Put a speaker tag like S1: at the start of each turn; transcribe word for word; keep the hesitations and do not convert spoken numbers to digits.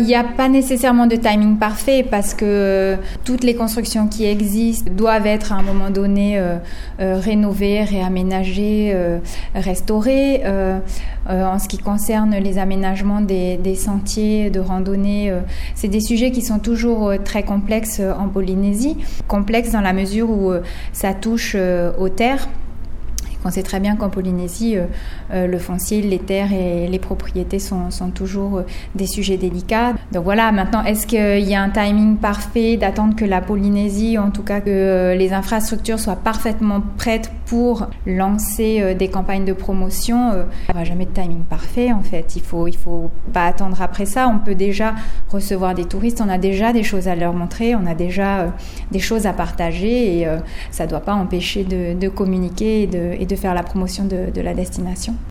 S1: Il n'y a pas nécessairement de timing parfait parce que toutes les constructions qui existent doivent être à un moment donné euh, euh, rénovées, réaménagées, euh, restaurées. Euh, euh, en ce qui concerne les aménagements des, des sentiers de randonnée, euh, c'est des sujets qui sont toujours euh, très complexes euh, en Polynésie. Complexes dans la mesure où euh, ça touche euh, aux terres. On sait très bien qu'en Polynésie, euh, euh, le foncier, les terres et les propriétés sont, sont toujours euh, des sujets délicats. Donc voilà, maintenant, est-ce qu'il y a un timing parfait d'attendre que la Polynésie, en tout cas que euh, les infrastructures soient parfaitement prêtes pour lancer euh, des campagnes de promotion? euh, Il n'y aura jamais de timing parfait, en fait. Il faut, il faut pas attendre après ça. On peut déjà recevoir des touristes, on a déjà des choses à leur montrer, on a déjà euh, des choses à partager et euh, ça ne doit pas empêcher de, de communiquer et de, et de de faire la promotion de, de la destination.